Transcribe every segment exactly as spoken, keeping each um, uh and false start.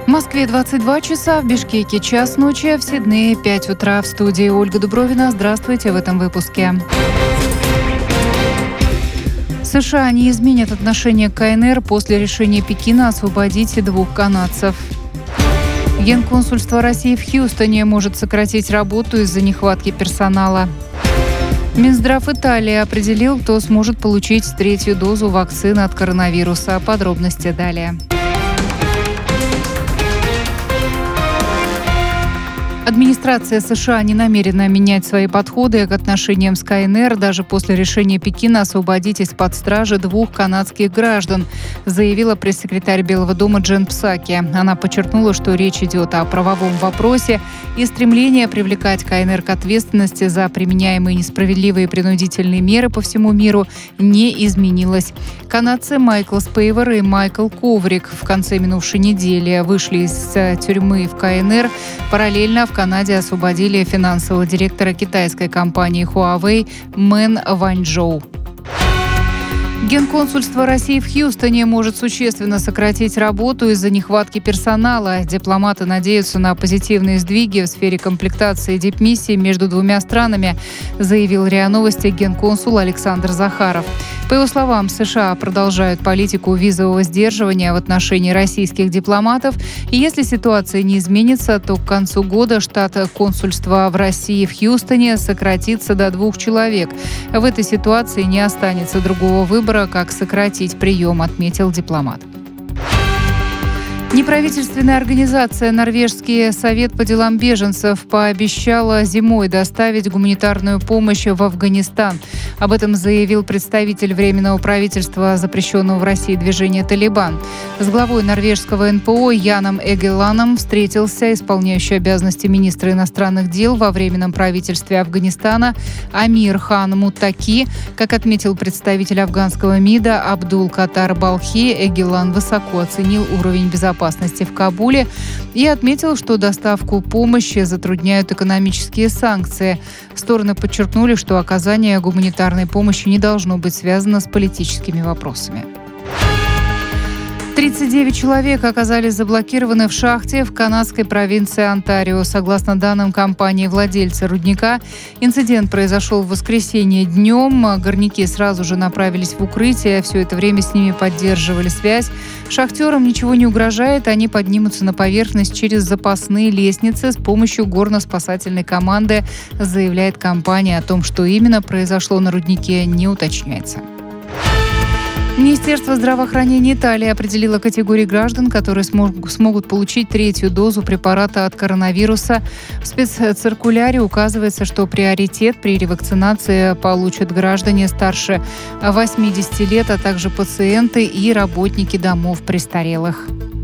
В Москве двадцать два часа, в Бишкеке час ночи, в Сиднее пять утра. В студии Ольга Дубровина. Здравствуйте в этом выпуске. США не изменят отношение к КНР после решения Пекина освободить двух канадцев. Генконсульство России в Хьюстоне может сократить работу из-за нехватки персонала. Минздрав Италии определил, кто сможет получить третью дозу вакцины от коронавируса. Подробности далее. Администрация США не намерена менять свои подходы к отношениям с КНР даже после решения Пекина освободить из-под стражи двух канадских граждан, заявила пресс-секретарь Белого дома Джен Псаки. Она подчеркнула, что речь идет о правовом вопросе, и стремление привлекать КНР к ответственности за применяемые несправедливые принудительные меры по всему миру не изменилось. Канадцы Майкл Спейвер и Майкл Коврик в конце минувшей недели вышли из тюрьмы в КНР. Параллельно в Канаде освободили финансового директора китайской компании Huawei Мэн Ваньчжоу. Генконсульство России в Хьюстоне может существенно сократить работу из-за нехватки персонала. Дипломаты надеются на позитивные сдвиги в сфере комплектации дипмиссий между двумя странами, заявил РИА Новости генконсул Александр Захаров. По его словам, США продолжают политику визового сдерживания в отношении российских дипломатов, и если ситуация не изменится, то к концу года штат консульства в России в Хьюстоне сократится до двух человек. В этой ситуации не останется другого выбора, как сократить прием, отметил дипломат. Неправительственная организация «Норвежский совет по делам беженцев» пообещала зимой доставить гуманитарную помощь в Афганистан. Об этом заявил представитель Временного правительства запрещенного в России движения «Талибан». С главой норвежского эн пэ о Яном Эгеланом встретился исполняющий обязанности министра иностранных дел во Временном правительстве Афганистана Амир Хан Муттаки. Как отметил представитель афганского МИДа Абдул Катар Балхи, Эгелан высоко оценил уровень безопасности в Кабуле и отметил, что доставку помощи затрудняют экономические санкции. Стороны подчеркнули, что оказание гуманитарной помощи не должно быть связано с политическими вопросами. тридцать девять человек оказались заблокированы в шахте в канадской провинции Онтарио. Согласно данным компании-владельца рудника, инцидент произошел в воскресенье днем. Горняки сразу же направились в укрытие. Все это время с ними поддерживали связь. Шахтерам ничего не угрожает. Они поднимутся на поверхность через запасные лестницы с помощью горно-спасательной команды, заявляет компания. О том, что именно произошло на руднике, не уточняется. Министерство здравоохранения Италии определило категории граждан, которые смогут получить третью дозу препарата от коронавируса. В спецциркуляре указывается, что приоритет при ревакцинации получат граждане старше восьмидесяти лет, а также пациенты и работники домов престарелых.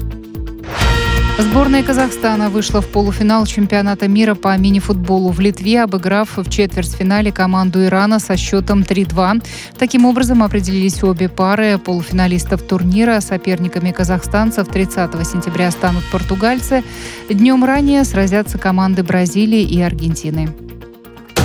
Сборная Казахстана вышла в полуфинал чемпионата мира по мини-футболу в Литве, обыграв в четвертьфинале команду Ирана со счетом три-два. Таким образом определились обе пары полуфиналистов турнира. Соперниками казахстанцев тридцатого сентября станут португальцы. Днем ранее сразятся команды Бразилии и Аргентины.